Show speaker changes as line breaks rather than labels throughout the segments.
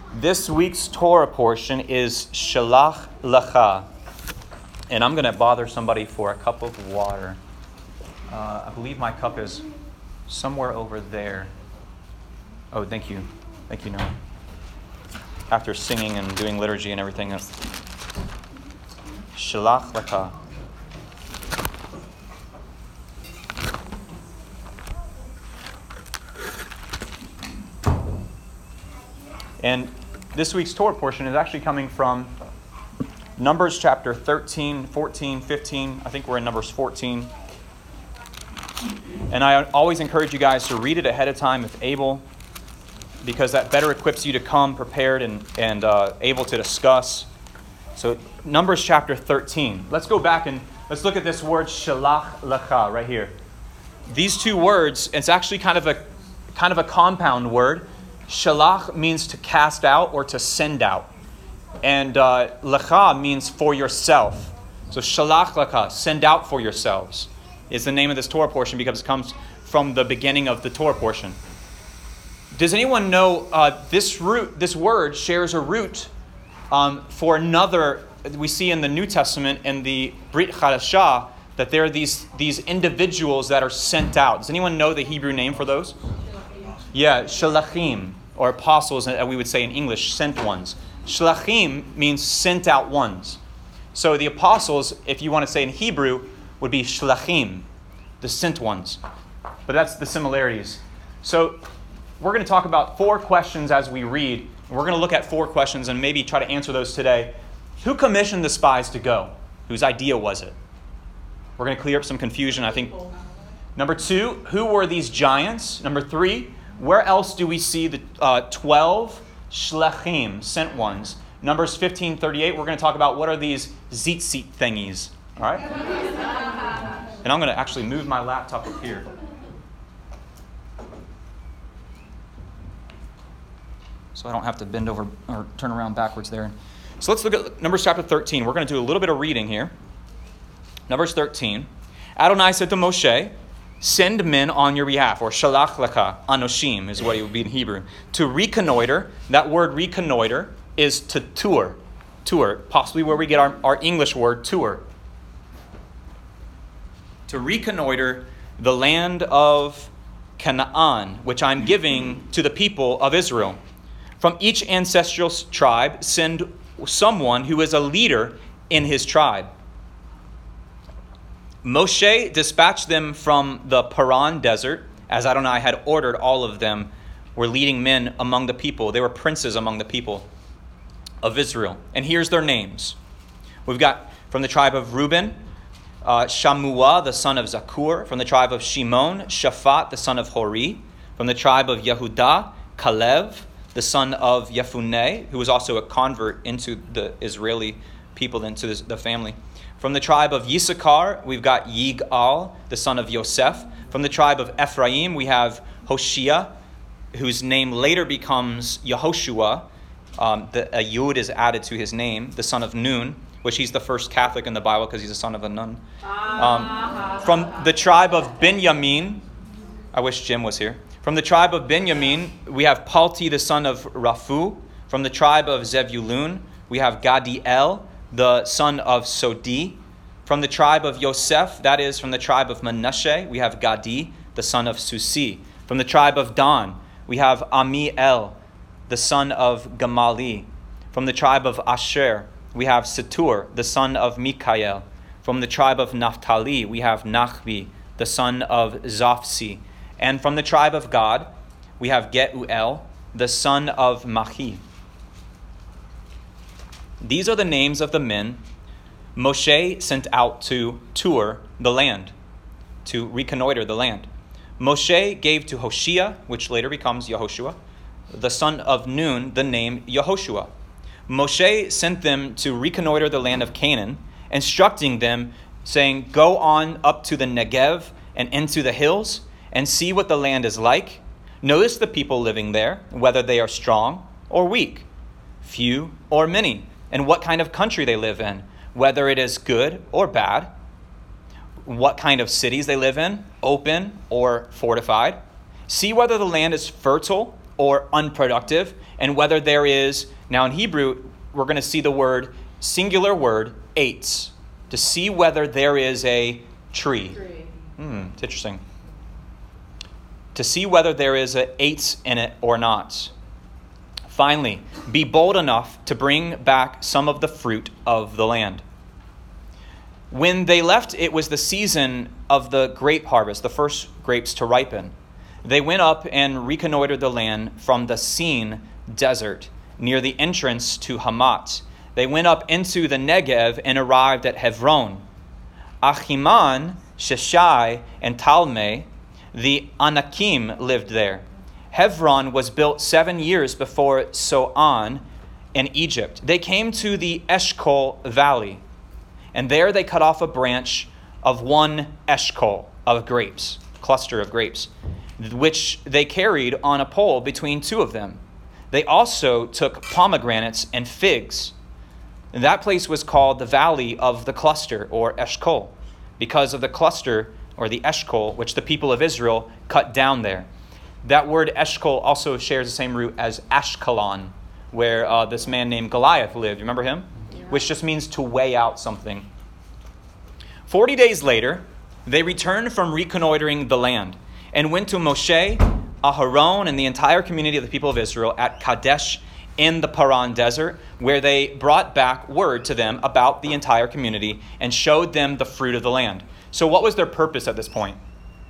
This week's Torah portion is Shalach Lecha. And I'm going to bother somebody for a cup of water. I believe my cup is somewhere over there. Oh, thank you. Thank you, Noah. After singing and doing liturgy and everything else. Shalach Lecha. And this week's Torah portion is actually coming from Numbers chapter 13, 14, 15. I think we're in Numbers 14. And I always encourage you guys to read it ahead of time if able, because that better equips you to come prepared and able to discuss. So Numbers chapter 13. Let's go back and let's look at this word Shalach Lecha right here. These two words, it's actually kind of a compound word. Shalach means to cast out or to send out. And lecha means for yourself. So shalach lecha, send out for yourselves, is the name of this Torah portion because it comes from the beginning of the Torah portion. Does anyone know this word shares a root for another? We see in the New Testament in the Brit Chadashah that there are these individuals that are sent out. Does anyone know the Hebrew name for those? Yeah, shalachim, or apostles, we would say in English, sent ones. Shlachim means sent out ones. So the apostles, if you want to say in Hebrew, would be shlachim, the sent ones. But that's the similarities. So we're going to talk about 4 questions as we read. We're going to look at 4 questions and maybe try to answer those today. Who commissioned the spies to go? Whose idea was it? We're going to clear up some confusion, I think. Number 2, who were these giants? Number 3, where else do we see the 12 shlachim, sent ones? Numbers 15:38, we're going to talk about what are these tzitzit thingies. All right? And I'm going to actually move my laptop up here. So I don't have to bend over or turn around backwards there. So let's look at Numbers chapter 13. We're going to do a little bit of reading here. Numbers 13. Adonai said to Moshe, send men on your behalf, or shalach lecha, anoshim is what it would be in Hebrew, to reconnoiter. That word reconnoiter is to tour. Tour, possibly where we get our English word tour. To reconnoiter the land of Canaan, which I'm giving to the people of Israel. From each ancestral tribe, send someone who is a leader in his tribe. Moshe dispatched them from the Paran desert, as Adonai had ordered. All of them were leading men among the people. They were princes among the people of Israel. And here's their names. We've got from the tribe of Reuben, Shammua, the son of Zakur. From the tribe of Shimon, Shaphat, the son of Hori. From the tribe of Yehudah, Kalev, the son of Yefuneh, who was also a convert into the Israeli people, into the family. From the tribe of Yisachar, we've got Yigal, the son of Yosef. From the tribe of Ephraim, we have Hoshea, whose name later becomes Yehoshua. A Yud is added to his name, the son of Nun, which he's the first Catholic in the Bible because he's the son of a nun. From the tribe of Benjamin, I wish Jim was here. From the tribe of Benjamin, we have Palti, the son of Raphu. From the tribe of Zebulun, we have Gadiel, the son of Sodi. From the tribe of Yosef, that is from the tribe of Manasseh, we have Gadi, the son of Susi. From the tribe of Dan, we have Amiel, the son of Gamali. From the tribe of Asher, we have Setur, the son of Mikael. From the tribe of Naphtali, we have Nachbi, the son of Zophsi. And from the tribe of Gad, we have Geuel, the son of Machi. These are the names of the men Moshe sent out to tour the land, to reconnoiter the land. Moshe gave to Hoshea, which later becomes Yehoshua, the son of Nun, the name Yehoshua. Moshe sent them to reconnoiter the land of Canaan, instructing them, saying, go on up to the Negev and into the hills and see what the land is like. Notice the people living there, whether they are strong or weak, few or many, and what kind of country they live in, whether it is good or bad, what kind of cities they live in, open or fortified. See whether the land is fertile or unproductive, and whether there is, now in Hebrew, we're going to see the word, singular word, eitz, to see whether there is a tree. It's interesting. To see whether there is an eitz in it or not. Finally, be bold enough to bring back some of the fruit of the land. When they left, it was the season of the grape harvest, the first grapes to ripen. They went up and reconnoitered the land from the Sin desert, near the entrance to Hamat. They went up into the Negev and arrived at Hebron. Achiman, Sheshai, and Talmai, the Anakim, lived there. Hebron was built 7 years before Soan in Egypt. They came to the Eshcol Valley, and there they cut off a branch of one Eshcol of grapes, cluster of grapes, which they carried on a pole between two of them. They also took pomegranates and figs. And that place was called the Valley of the Cluster, or Eshcol, because of the cluster, or the Eshcol, which the people of Israel cut down there. That word Eshcol also shares the same root as Ashkelon, where this man named Goliath lived. You remember him? Yeah. Which just means to weigh out something. 40 days later, they returned from reconnoitering the land and went to Moshe, Aharon, and the entire community of the people of Israel at Kadesh in the Paran desert, where they brought back word to them about the entire community and showed them the fruit of the land. So what was their purpose at this point?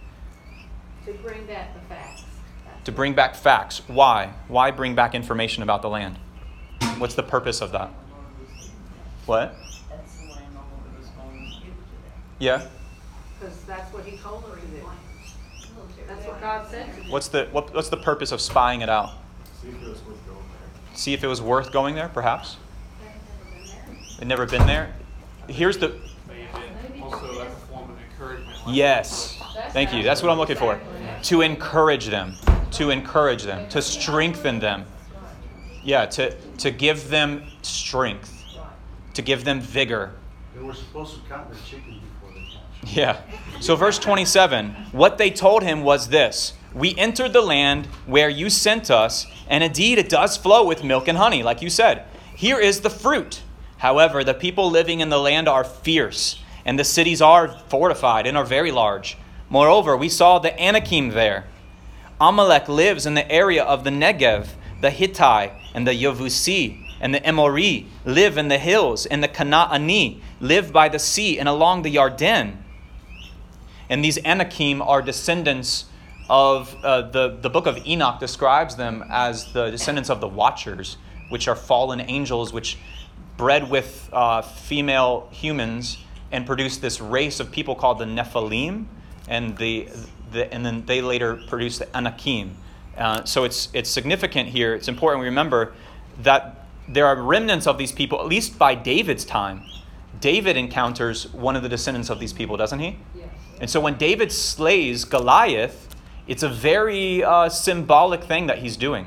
To bring back the facts.
To bring back facts. Why? Why bring back information about the land? What's the purpose of that? What?
That's the landowner that was going to give it to them.
Yeah.
Because that's what he told her to do. That's what God said to do.
What's the purpose of spying it out?
See if it was worth going there.
See if it was worth going there, perhaps?
They've never been there.
They've never been there. Here's the...
Maybe also as a form of encouragement.
Yes. Thank you. That's what I'm looking for. To encourage them. To encourage them. To strengthen them. Yeah, to give them strength. To give them vigor.
They were supposed to count their chickens before they hatched.
Yeah. So verse 27, what they told him was this: we entered the land where you sent us, and indeed it does flow with milk and honey, like you said. Here is the fruit. However, the people living in the land are fierce, and the cities are fortified and are very large. Moreover, we saw the Anakim there. Amalek lives in the area of the Negev. The Hittite and the Yevusi and the Emori live in the hills, and the Canaani live by the sea and along the Yarden. And these Anakim are descendants of, the book of Enoch describes them as the descendants of the Watchers, which are fallen angels which bred with female humans and produced this race of people called the Nephilim, and then they later produced the Anakim. So it's significant here. It's important we remember that there are remnants of these people, at least by David's time. David encounters one of the descendants of these people, doesn't he?
Yes.
And so when David slays Goliath, it's a very symbolic thing that he's doing.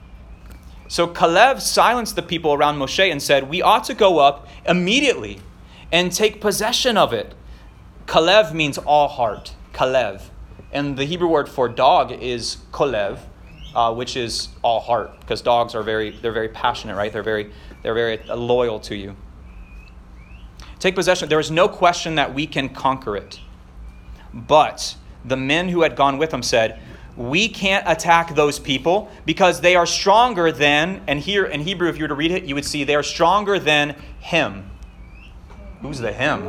So Caleb silenced the people around Moshe and said, we ought to go up immediately and take possession of it. Caleb means all heart, Caleb. And the Hebrew word for dog is kolev, which is all heart, because dogs are very passionate, right? They're very loyal to you. Take possession. There is no question that we can conquer it. But the men who had gone with him said, we can't attack those people because they are stronger than, and here in Hebrew, if you were to read it, you would see they are stronger than him. Who's the him?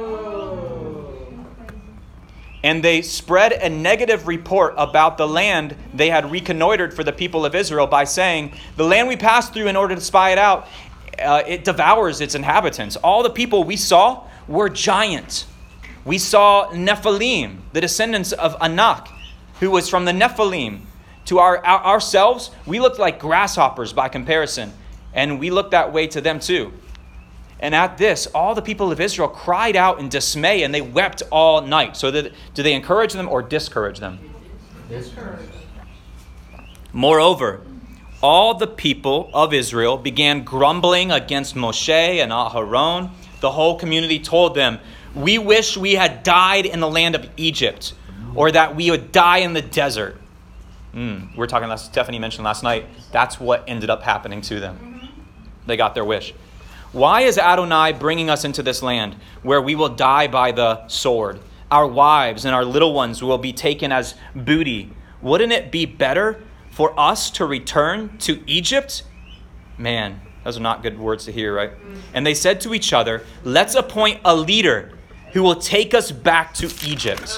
And they spread a negative report about the land they had reconnoitered for the people of Israel by saying, the land we passed through in order to spy it out, it devours its inhabitants. All the people we saw were giants. We saw Nephilim, the descendants of Anak, who was from the Nephilim. To ourselves, we looked like grasshoppers by comparison, and we looked that way to them too. And at this, all the people of Israel cried out in dismay, and they wept all night. So do they encourage them or discourage them?
Discourage.
Moreover, all the people of Israel began grumbling against Moshe and Aharon. The whole community told them, we wish we had died in the land of Egypt, or that we would die in the desert. We're talking, Stephanie mentioned last night, that's what ended up happening to them. They got their wish. Why is Adonai bringing us into this land where we will die by the sword? Our wives and our little ones will be taken as booty. Wouldn't it be better for us to return to Egypt? Man, those are not good words to hear, right? And they said to each other, let's appoint a leader who will take us back to Egypt.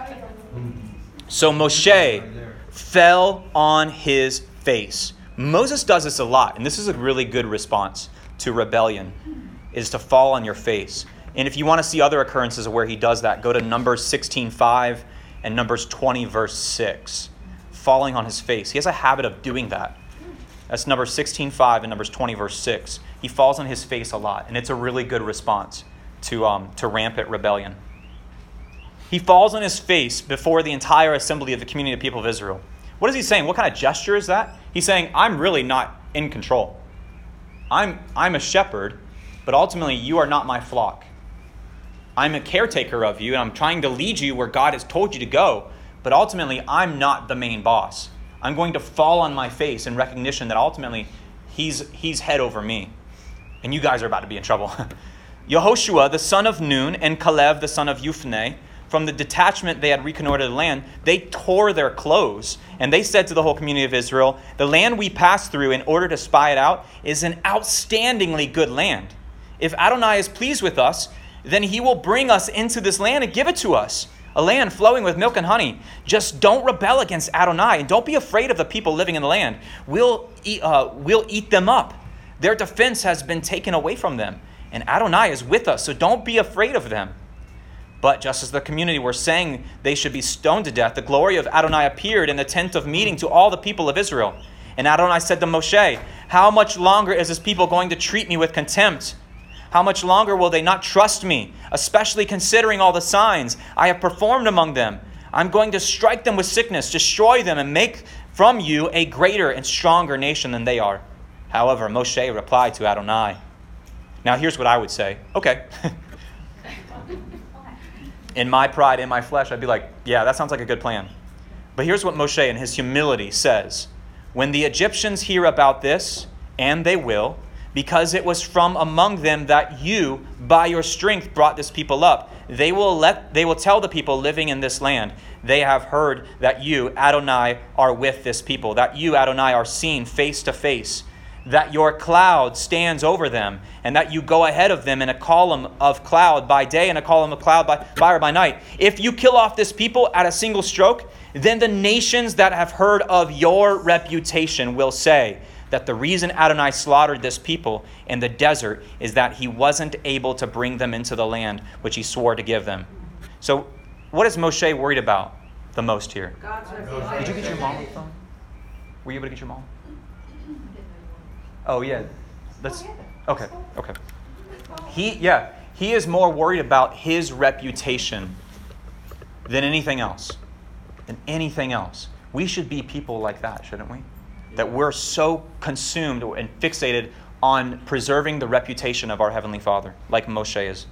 So Moshe fell on his face. Moses does this a lot, and this is a really good response to rebellion, is to fall on your face. And if you want to see other occurrences of where he does that, go to Numbers 16:5 and Numbers 20, verse 6. Falling on his face. He has a habit of doing that. That's Numbers 16:5 and Numbers 20, verse 6. He falls on his face a lot, and it's a really good response to rampant rebellion. He falls on his face before the entire assembly of the community of the people of Israel. What is he saying? What kind of gesture is that? He's saying, I'm really not in control. I'm a shepherd, but ultimately you are not my flock. I'm a caretaker of you, and I'm trying to lead you where God has told you to go, but ultimately I'm not the main boss. I'm going to fall on my face in recognition that ultimately he's head over me. And you guys are about to be in trouble. Yehoshua, the son of Nun, and Caleb, the son of Yephuneh, from the detachment they had reconnoitered the land, they tore their clothes. And they said to the whole community of Israel, the land we passed through in order to spy it out is an outstandingly good land. If Adonai is pleased with us, then he will bring us into this land and give it to us, a land flowing with milk and honey. Just don't rebel against Adonai, and don't be afraid of the people living in the land. We'll eat them up. Their defense has been taken away from them, and Adonai is with us, so don't be afraid of them. But just as the community were saying they should be stoned to death, the glory of Adonai appeared in the tent of meeting to all the people of Israel. And Adonai said to Moshe, how much longer is this people going to treat me with contempt? How much longer will they not trust me, especially considering all the signs I have performed among them? I'm going to strike them with sickness, destroy them, and make from you a greater and stronger nation than they are. However, Moshe replied to Adonai. Now here's what I would say. Okay. In my pride, in my flesh, I'd be like, yeah, that sounds like a good plan. But here's what Moshe in his humility says. When the Egyptians hear about this, and they will, because it was from among them that you, by your strength, brought this people up, they will tell the people living in this land, they have heard that you, Adonai, are with this people, that you, Adonai, are seen face to face, that your cloud stands over them, and that you go ahead of them in a column of cloud by day and a column of cloud by fire by night. If you kill off this people at a single stroke, then the nations that have heard of your reputation will say that the reason Adonai slaughtered this people in the desert is that he wasn't able to bring them into the land which he swore to give them. So what is Moshe worried about the most here?
God's reputation.
Did you get your mom on the phone? Were you able to get your mom? Oh, yeah. Okay. He is more worried about his reputation than anything else. We should be people like that, shouldn't we? That we're so consumed and fixated on preserving the reputation of our Heavenly Father, like Moshe is.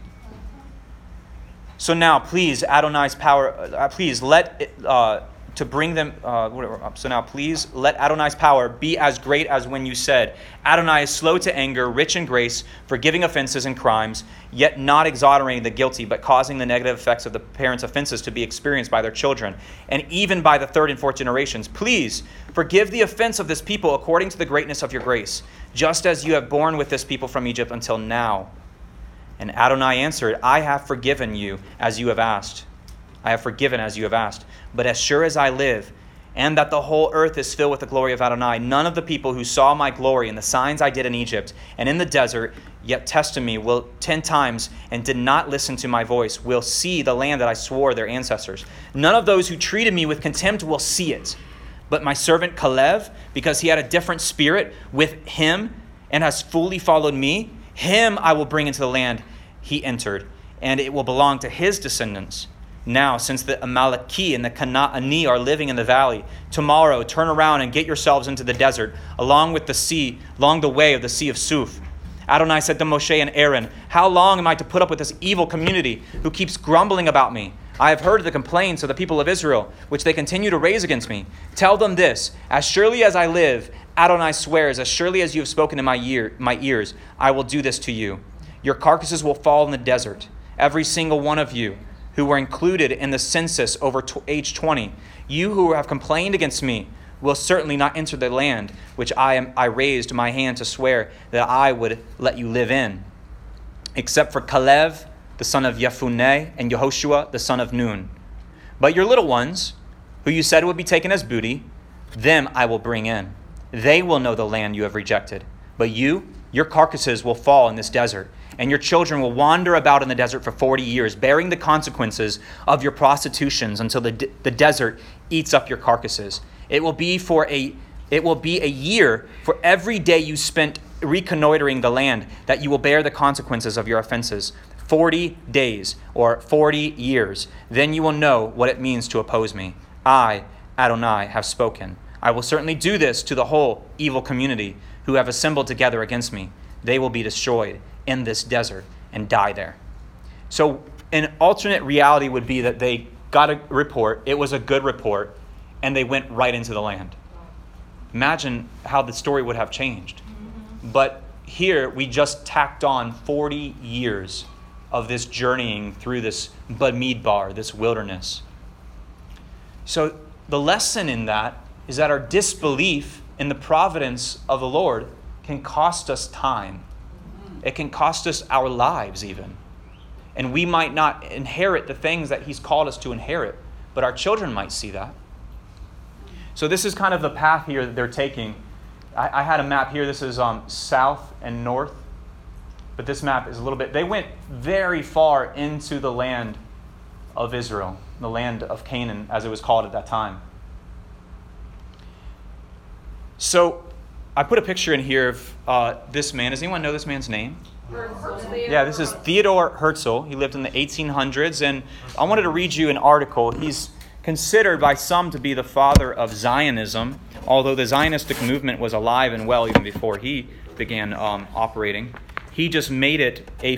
So now, please, Adonai's power, please let it, to bring them, so now please let Adonai's power be as great as when you said, Adonai is slow to anger, rich in grace, forgiving offenses and crimes, yet not exonerating the guilty, but causing the negative effects of the parents' offenses to be experienced by their children, and even by the third and fourth generations. Please forgive the offense of this people according to the greatness of your grace, just as you have borne with this people from Egypt until now. And Adonai answered, I have forgiven you as you have asked. I have forgiven as you have asked. But as sure as I live, and that the whole earth is filled with the glory of Adonai, none of the people who saw my glory and the signs I did in Egypt and in the desert, yet tested me 10 times and did not listen to my voice, will see the land that I swore their ancestors. None of those who treated me with contempt will see it. But my servant Caleb, because he had a different spirit with him and has fully followed me, him I will bring into the land he entered, and it will belong to his descendants. Now, since the Amaleki and the Canaani are living in the valley, tomorrow turn around and get yourselves into the desert, along with the sea, along the way of the sea of Suf. Adonai said to Moshe and Aaron, how long am I to put up with this evil community who keeps grumbling about me? I have heard the complaints of the people of Israel, which they continue to raise against me. Tell them this, as surely as I live, Adonai swears, as surely as you have spoken in my ears, I will do this to you. Your carcasses will fall in the desert, every single one of you who were included in the census over age 20. You who have complained against me will certainly not enter the land which I raised my hand to swear that I would let you live in, except for Caleb, the son of Jephunneh, and Yehoshua, the son of Nun. But your little ones, who you said would be taken as booty, them I will bring in. They will know the land you have rejected. But you, your carcasses will fall in this desert, and your children will wander about in the desert for 40 years, bearing the consequences of your prostitutions until the desert eats up your carcasses. It will be a year for every day you spent reconnoitering the land, that you will bear the consequences of your offenses. 40 days or 40 years. Then you will know what it means to oppose me. I, Adonai, have spoken. I will certainly do this to the whole evil community who have assembled together against me. They will be destroyed in this desert and die there. So an alternate reality would be that they got a report, it was a good report, and they went right into the land. Imagine how the story would have changed. But here we just tacked on 40 years of this journeying through this Bamidbar, this wilderness. So the lesson in that is that our disbelief in the providence of the Lord can cost us time. It can cost us our lives even. And we might not inherit the things that he's called us to inherit, but our children might see that. So this is kind of the path here that they're taking. I had a map here. This is south and north. But this map is a little bit... They went very far into the land of Israel, the land of Canaan, as it was called at that time. So I put a picture in here of this man. Does anyone know this man's name? Yeah, this is Theodor Herzl. He lived in the 1800s. And I wanted to read you an article. He's considered by some to be the father of Zionism, although the Zionistic movement was alive and well even before he began operating. He just made it a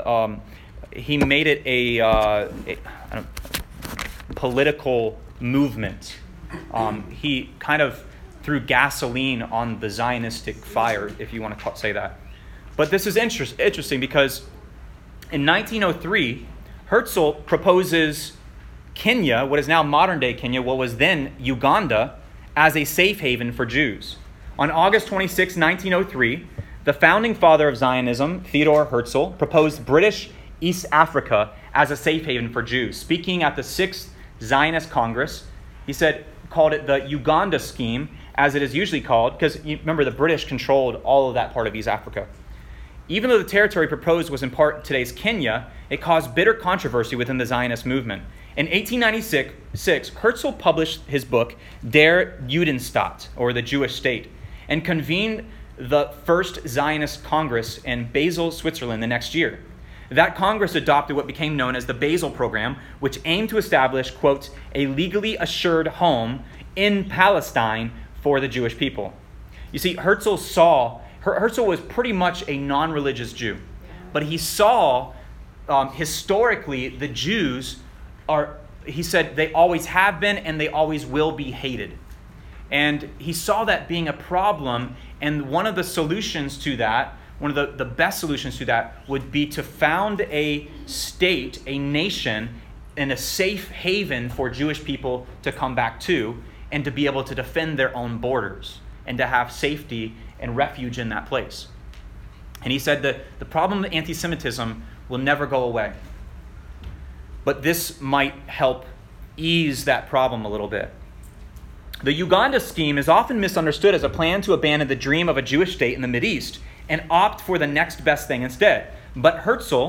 political movement. He kind of threw gasoline on the Zionistic fire, if you want to say that. But this is interesting because in 1903, Herzl proposes Kenya, what is now modern-day Kenya, what was then Uganda, as a safe haven for Jews. On August 26, 1903, the founding father of Zionism, Theodor Herzl, proposed British East Africa as a safe haven for Jews. Speaking at the 6th Zionist Congress, he called it the Uganda Scheme, as it is usually called, because remember the British controlled all of that part of East Africa. Even though the territory proposed was in part today's Kenya, it caused bitter controversy within the Zionist movement. In 1896, Herzl published his book, Der Judenstaat, or the Jewish State, and convened the first Zionist Congress in Basel, Switzerland the next year. That Congress adopted what became known as the Basel Program, which aimed to establish, quote, a legally assured home in Palestine for the Jewish people. You see, Herzl was pretty much a non-religious Jew, but he saw historically the Jews he said they always have been and they always will be hated. And he saw that being a problem, and one of the solutions to that, one of the best solutions to that, would be to found a state, a nation, and a safe haven for Jewish people to come back to, and to be able to defend their own borders, and to have safety and refuge in that place. And he said that the problem of anti-Semitism will never go away. But this might help ease that problem a little bit. The Uganda scheme is often misunderstood as a plan to abandon the dream of a Jewish state in the Mideast and opt for the next best thing instead. But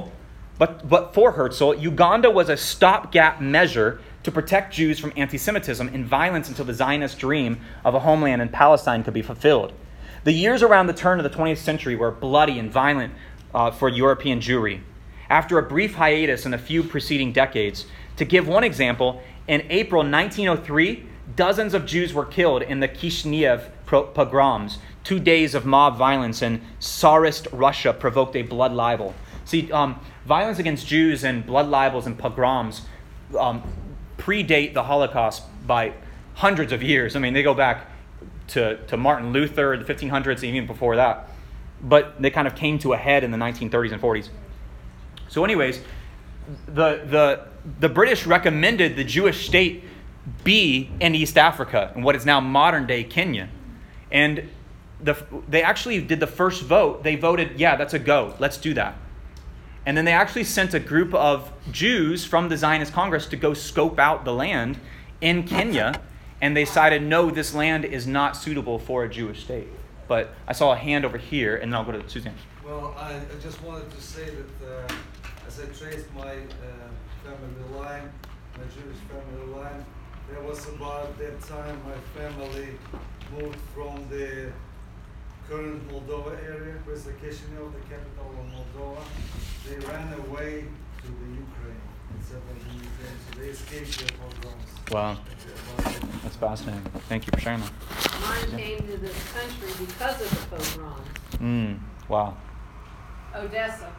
for Herzl, Uganda was a stopgap measure to protect Jews from anti-Semitism and violence until the Zionist dream of a homeland in Palestine could be fulfilled. The years around the turn of the 20th century were bloody and violent for European Jewry. After a brief hiatus in the few preceding decades, to give one example, in April 1903, dozens of Jews were killed in the Kishinev pogroms. 2 days of mob violence in Tsarist Russia provoked a blood libel. See, violence against Jews and blood libels and pogroms predate the Holocaust by hundreds of years. I mean, they go back to Martin Luther, the 1500s, even before that. But they kind of came to a head in the 1930s and 40s. So anyways, the British recommended the Jewish state be in East Africa, in what is now modern-day Kenya. And they actually did the first vote. They voted, yeah, that's a go. Let's do that. And then they actually sent a group of Jews from the Zionist Congress to go scope out the land in Kenya. And they decided, no, this land is not suitable for a Jewish state. But I saw a hand over here, and then I'll go to Suzanne.
Well, I just wanted to say that as I traced my family line, my Jewish family line, there was about that time my family moved from the current Moldova area, where's the Chisinau, the capital of Moldova. They ran away to the Ukraine, so they escaped the pogroms.
Wow, that's fascinating. Thank you for sharing that.
Mine came to this country because of the pogroms.
Wow.
Odessa.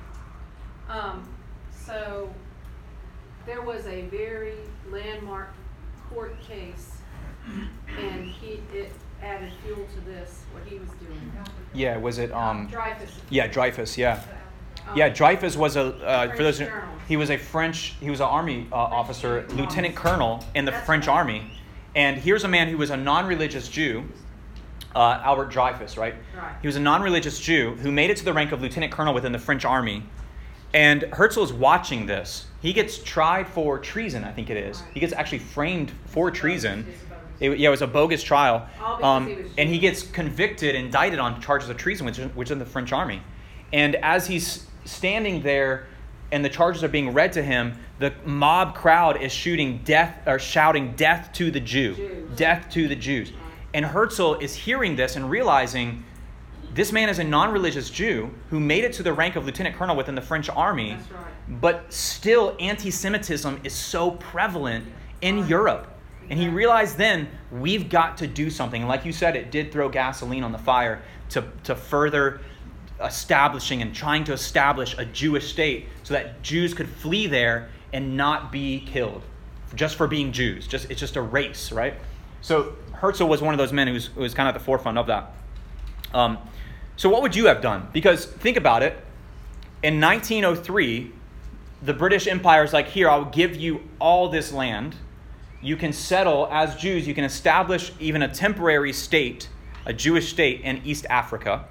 So there was a very landmark court case, and it added fuel to this, what he was doing.
Yeah, was it
Dreyfus.
Yeah, Dreyfus, yeah. Yeah, Dreyfus was for those
French journalist.
he was an army officer, lieutenant colonel in the French army. And here's a man who was a non-religious Jew, Albert Dreyfus, right?
Right.
He was a non-religious Jew who made it to the rank of lieutenant colonel within the French army. And Herzl is watching this. He gets tried for treason, I think it is. He gets actually framed for treason. It was a bogus trial.
All because he was
And he
Jewish.
gets convicted, indicted on charges of treason, which is in the French army. And as he's standing there and the charges are being read to him, the mob crowd is shouting death to the Jew.
Jews.
Death to the Jews. And Herzl is hearing this and realizing this man is a non-religious Jew who made it to the rank of lieutenant colonel within the French army.
That's right.
But still anti-Semitism is so prevalent in Europe. And he realized then, we've got to do something. And like you said, it did throw gasoline on the fire to further establishing and trying to establish a Jewish state so that Jews could flee there and not be killed just for being Jews. It's just a race, right? So Herzl was one of those men who was kind of at the forefront of that. So what would you have done? Because think about it. In 1903, the British Empire is like, here, I'll give you all this land. You can settle as Jews. You can establish even a temporary state, a Jewish state in East Africa.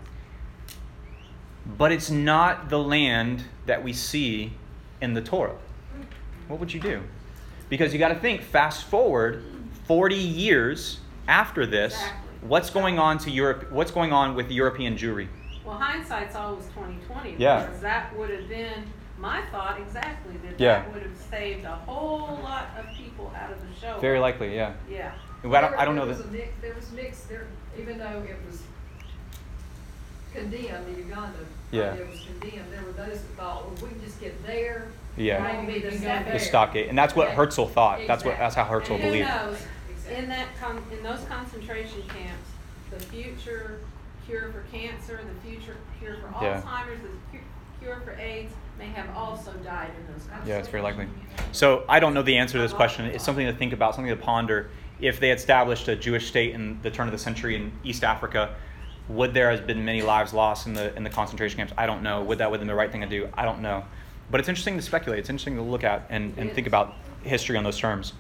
But it's not the land that we see in the Torah. What would you do? Because you got to think, fast forward 40 years after this,
Exactly.
what's going on to Europe? What's going on with European Jewry?
Well, hindsight's always 20/20.
Yeah.
Because that would have been my thought exactly.
Yeah.
That would have saved a whole lot of people out of the show.
Very likely, yeah.
Yeah.
I don't know
There
that.
was there was mixed there, even though it was condemned, the Uganda
Yeah.
idea was condemned. There were those that thought, well, we can just get there.
Yeah.
Maybe we can go
The
there.
The stockade, and that's what
Yeah.
Herzl thought. That's how Herzl
And who
believed.
knows?
Exactly.
In those concentration camps, the future cure for cancer, the future cure for
Yeah.
Alzheimer's, the cure for AIDS may have also died in those concentrations.
Yeah, it's very likely. So I don't know the answer to this question. It's something to think about, something to ponder. If they had established a Jewish state in the turn of the century in East Africa, would there have been many lives lost in the concentration camps? I don't know. Would that have been the right thing to do? I don't know. But it's interesting to speculate. It's interesting to look at and think about history on those terms.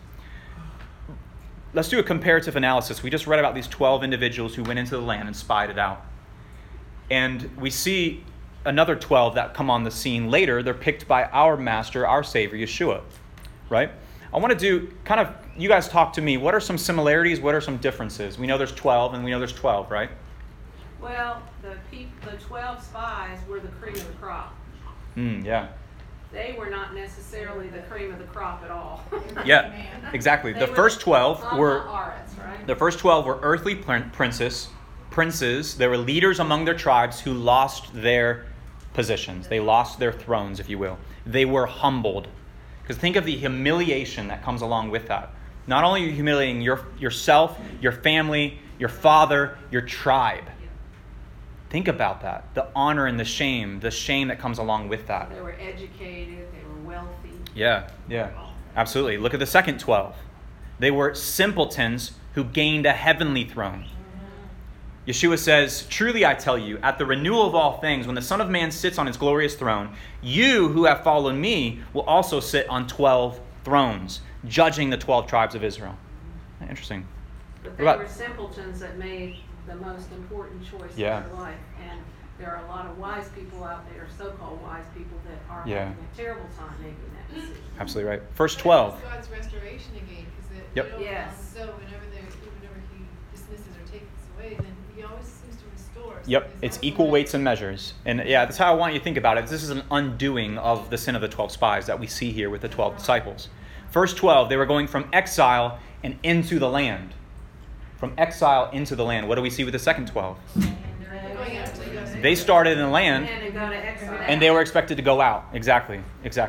Let's do a comparative analysis. We just read about these 12 individuals who went into the land and spied it out. And we see another 12 that come on the scene later. They're picked by our master, our Savior, Yeshua, right? I want to do kind of, you guys talk to me. What are some similarities? What are some differences? We know there's 12 and we know there's 12, right?
Well, the 12 spies were the cream of the crop.
Yeah.
They were not necessarily the cream of the crop at all.
Yeah, exactly.
They
The
were
first 12
Amma
were
Aretz, right?
the first 12 were earthly princes. They were leaders among their tribes who lost their positions. They lost their thrones, if you will. They were humbled. Because think of the humiliation that comes along with that. Not only are you humiliating yourself, your family, your father, your tribe. Think about that. The honor and the shame that comes along with that.
They were educated. They were wealthy.
Yeah, Absolutely. Look at the second 12. They were simpletons who gained a heavenly throne. Yeshua says, truly I tell you, at the renewal of all things, when the Son of Man sits on his glorious throne, you who have followed me will also sit on 12 thrones, judging the 12 tribes of Israel. Interesting.
But they
What about-
were simpletons that made the most important choice
Yeah.
in their life. And there are a lot of wise people out there, so-called wise people, that are
Yeah.
having a terrible time making that decision.
Absolutely right. Verse 12.
It's God's restoration again, because
Yep.
Yes.
so whenever he dismisses or takes away, then he always seems to restore. So
Yep,
there's
it's
always
equal
a-
weights and measures. And yeah, that's how I want you to think about it. This is an undoing of the sin of the 12 spies that we see here with the 12 disciples. Verse 12, they were going from exile and into the land. From exile into the land. What do we see with the second 12?
They're going out to go.
They started in the land
And go to exile.
and they were expected to go out. Exactly.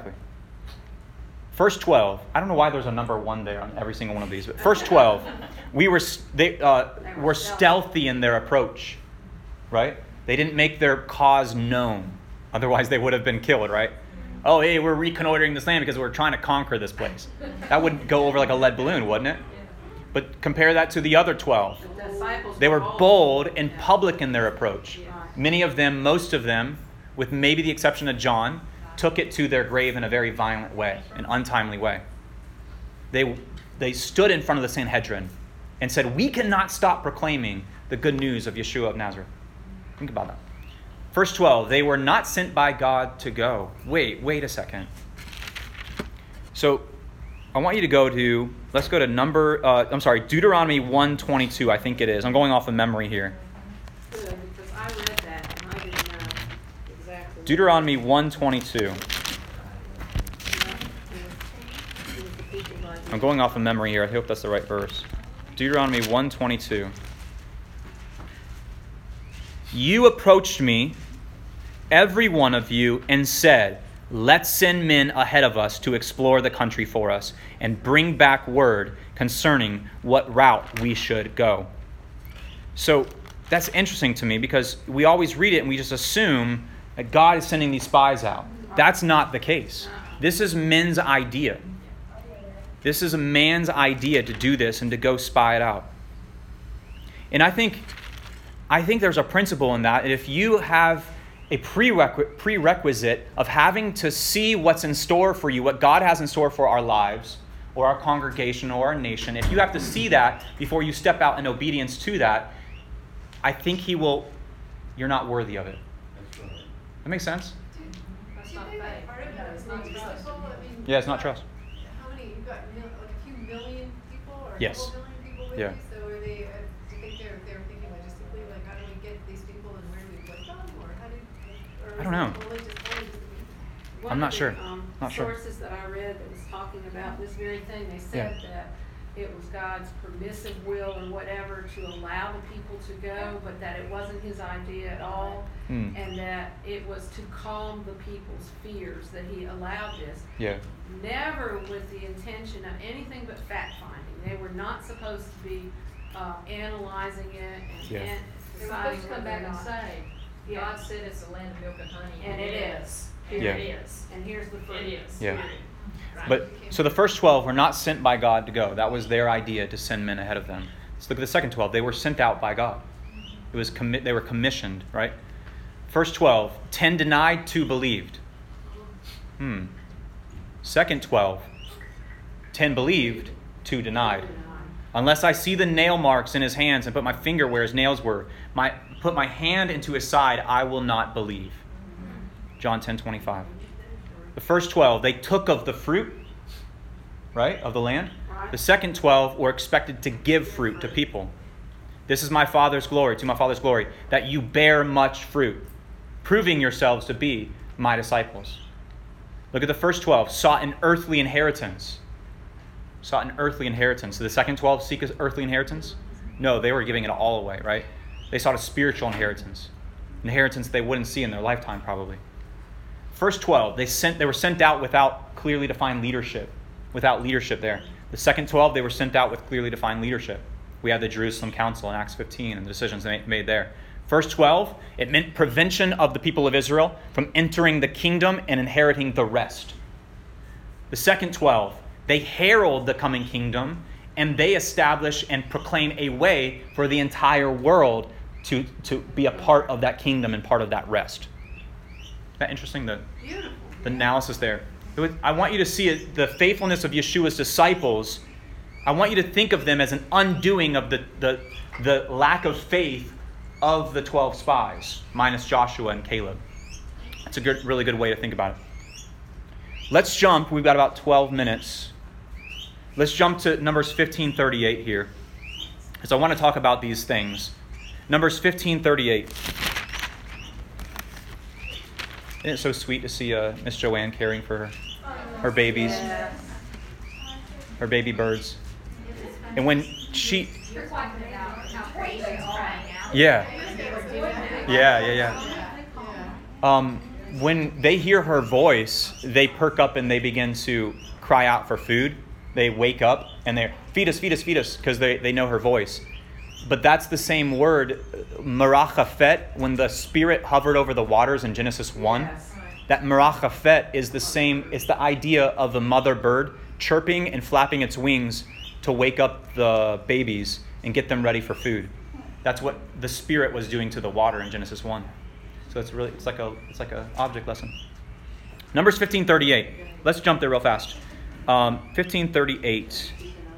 First 12. I don't know why there's a number 1 there on every single one of these, but first 12, they were stealthy in their approach, right? They didn't make their cause known. Otherwise, they would have been killed, right? Oh, hey, we're reconnoitering this land because we're trying to conquer this place. That would go over like a lead balloon, wouldn't it? But compare that to the other 12.
The disciples
They were
bold.
bold and
Yeah.
public in their approach.
Yeah.
Many of them, most of them, with maybe the exception of John, took it to their grave in a very violent way, an untimely way. They stood in front of the Sanhedrin and said, we cannot stop proclaiming the good news of Yeshua of Nazareth. Think about that. Verse 12, they were not sent by God to go. Wait a second. So I want you to go to, let's go to Deuteronomy 1:22, I think it is. I'm going off of memory here.
Good, because I read that and I didn't know exactly.
Deuteronomy 1:22. I'm going off of memory here. I hope that's the right verse. Deuteronomy 1:22. You approached me, every one of you, and said, let's send men ahead of us to explore the country for us and bring back word concerning what route we should go. So that's interesting to me because we always read it and we just assume that God is sending these spies out. That's not the case. This is men's idea. This is a man's idea to do this and to go spy it out. And I think there's a principle in that. If you have a prerequisite of having to see what's in store for you, what God has in store for our lives or our congregation or our nation, if you have to see that before you step out in obedience to that, I think you're not worthy of it.
That's right.
That makes sense?
Do you think that part of it is not trustful? I mean,
Yeah, it's not trust.
How many, you've got like a few million people or a
Yes.
couple million people with
Yeah.
you? So are they, do you think they're thinking logistically, like how do we get these people and where do we put them? Or how do, or
I don't know.
Only just
One
I'm not
of
sure.
the,
Not sure.
sources that I read that was talking about this very thing, they said that it was God's permissive will or whatever to allow the people to go, but that it wasn't his idea at all,
Hmm.
and that it was to calm the people's fears that he allowed this.
Yeah.
Never with the intention of anything but fact-finding. They were not supposed to be analyzing it and
Yeah.
They were
deciding
supposed to come
whether or
back and
not.
say,
Yeah.
God said it's a land of milk and honey.
And it is.
Here
Yeah.
it is.
And here's the fruit.
It is.
Yeah.
Right.
But so the first 12 were not sent by God to go. That was their idea to send men ahead of them. Let's look at the second 12. They were sent out by God. They were commissioned, right? First 12, 10 denied, 2 believed. Second 12, 10 believed, 2 denied. Unless I see the nail marks in his hands and put my finger where his nails were, put my hand into his side, I will not believe. John 10:25. The first 12, they took of the fruit, right, of the land.
Right.
The second 12 were expected to give fruit to people. This is my Father's glory, to my Father's glory, that you bear much fruit, proving yourselves to be my disciples. Look at the first 12, sought an earthly inheritance. Sought an earthly inheritance. Did the second 12 seek an earthly inheritance? No, they were giving it all away, right? They sought a spiritual inheritance. Inheritance they wouldn't see in their lifetime, probably. First 12, they were sent out without clearly defined leadership. Without leadership there. The second 12, they were sent out with clearly defined leadership. We have the Jerusalem Council in Acts 15 and the decisions they made there. First 12, it meant prevention of the people of Israel from entering the kingdom and inheriting the rest. The second 12, They herald the coming kingdom, and they establish and proclaim a way for the entire world to be a part of that kingdom and part of that rest. Isn't that interesting, the analysis there? I want you to see it, the faithfulness of Yeshua's disciples. I want you to think of them as an undoing of the lack of faith of the 12 spies, minus Joshua and Caleb. That's a really good way to think about it. Let's jump. We've got about 12 minutes. Let's jump to Numbers 15:38 here, because I want to talk about these things. Numbers 15:38. Isn't it so sweet to see Miss Joanne caring for her babies, her baby birds? And when she...
You're talking about how babies crying out.
Yeah. When they hear her voice, they perk up and they begin to cry out for food. They wake up and they're, feed us, because they know her voice. But that's the same word, merachafet, when the Spirit hovered over the waters in Genesis 1.
Yes.
That merachafet is the same, it's the idea of the mother bird chirping and flapping its wings to wake up the babies and get them ready for food. That's what the Spirit was doing to the water in Genesis 1. So it's like a object lesson. Numbers 15:38. Let's jump there real fast. 15:38.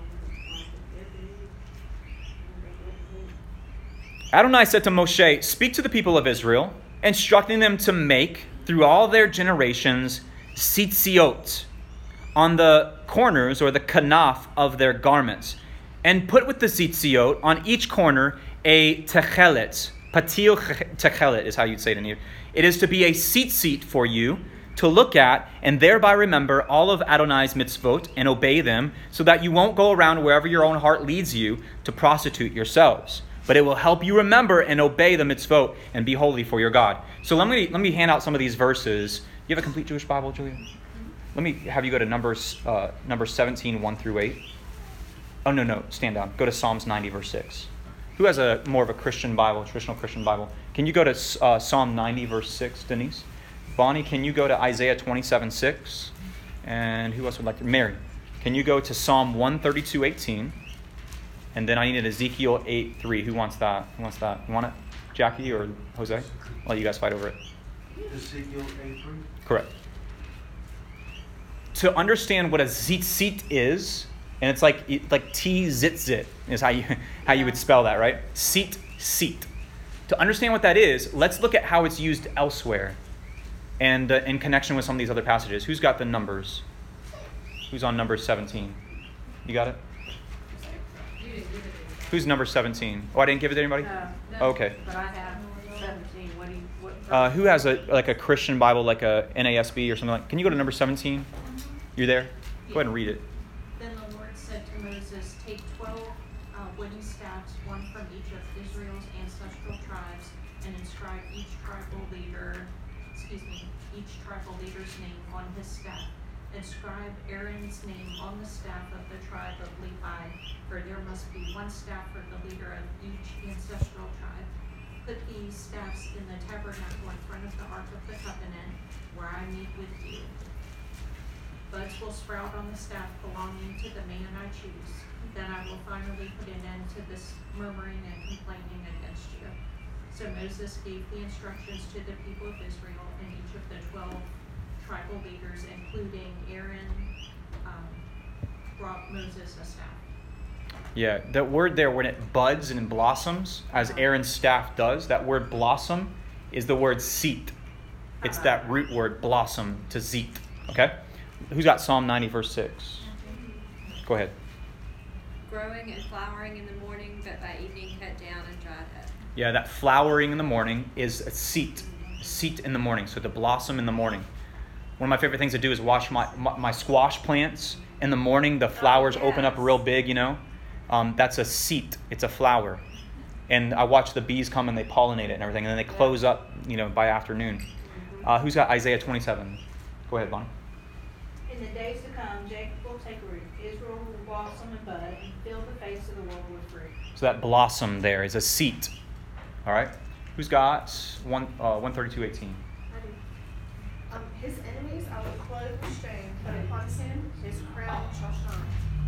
Adonai said to Moshe, "Speak to the people of Israel, instructing them to make, through all their generations, tzitziot on the corners or the kanaf of their garments, and put with the tzitziot on each corner a techelet." Patil techelet is how you'd say it in here. It is to be a seat for you to look at and thereby remember all of Adonai's mitzvot and obey them, so that you won't go around wherever your own heart leads you to prostitute yourselves. But it will help you remember and obey the mitzvot and be holy for your God. So let me hand out some of these verses. You have a complete Jewish Bible, Julia? Let me have you go to Numbers 17, 1 through 8. Oh, no, stand down. Go to Psalms 90, verse 6. Who has more of a Christian Bible, traditional Christian Bible? Can you go to Psalm 90, verse 6, Denise? Bonnie, can you go to Isaiah 27, 6? And who else would like to? Mary, can you go to Psalm 132, 18? And then I need an Ezekiel 8, 3. Who wants that? You want it? Jackie or Jose? I'll let you guys fight over it.
Ezekiel 8:3.
Correct. To understand what a zitzit is, and it's like T-zit-zit is how you would spell that, right? Seat. To understand what that is, let's look at how it's used elsewhere and in connection with some of these other passages. Who's got the numbers? Who's on number 17? You got it? Who's number 17? Oh, I didn't give it to anybody?
No.
Okay.
But I have 17. What?
Who has a Christian Bible, like a NASB or something like? Can you go to number 17? You're there? Go ahead and read it.
Then the Lord said to Moses, "Take 12 wooden staffs, one from each of Israel's ancestral tribes, and inscribe each tribal leader's name on his staff. Inscribe Aaron's name on the staff of the tribe of Levi, for there must be one staff for the leader of each ancestral tribe. Put these staffs in the tabernacle in front of the Ark of the Covenant, where I meet with you. Buds will sprout on the staff belonging to the man I choose. Then I will finally put an end to this murmuring and complaining against you." So Moses gave the instructions to the people of Israel, and each of the 12 tribal leaders, including Aaron, brought Moses a staff.
Yeah, that word there, when it buds and blossoms, as Aaron's staff does, that word blossom is the word seat. It's that root word, blossom, to zeet. Okay? Who's got Psalm 90, verse 6? Go ahead.
Growing and flowering in the morning, but by evening cut down and dried up.
Yeah, that flowering in the morning is a seat in the morning, so the blossom in the morning. One of my favorite things to do is wash my squash plants. In the morning, the flowers open up real big, That's a seat. It's a flower. And I watch the bees come and they pollinate it and everything, and then they close up, by afternoon. Who's got Isaiah 27? Go ahead, Bonnie.
In the days to come, Jacob will take root, Israel will blossom and bud, and fill the face of the world with fruit.
So that blossom there is a seat. All right? Who's got 132:18?
His enemies I will clothe with shame, but upon him his crown shall shine.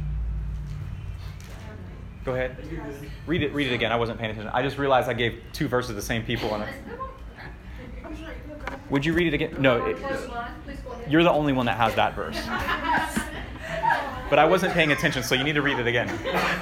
Go ahead. Read it again. I wasn't paying attention. I just realized I gave 2 verses to the same people. And
I'm sorry, no, go ahead.
would you read it again? No,
Please go ahead.
you're the only one that has that verse. But I wasn't paying attention, so you need to read it again.